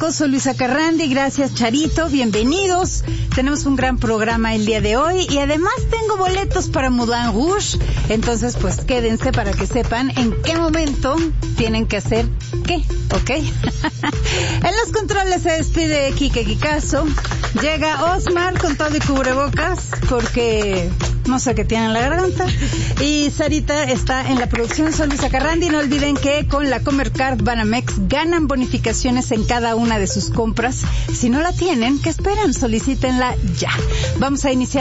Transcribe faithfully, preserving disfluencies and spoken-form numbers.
México. Soy Luisa Carrandi, gracias Charito, bienvenidos. Tenemos un gran programa el día de hoy y además tengo boletos para Moulin Rouge. Entonces pues quédense para que sepan en qué momento tienen que hacer qué, ¿ok? En los controles se despide Kike Kikazo. Llega Osmar con todo y cubrebocas porque no sé qué tiene en la garganta. Y Sarita está en la producción. Soy Luisa Carrandi. No olviden que con la Comercard Banamex ganan bonificaciones en cada una de sus compras. Si no la tienen, ¿qué esperan? Solicítenla ya. Vamos a iniciar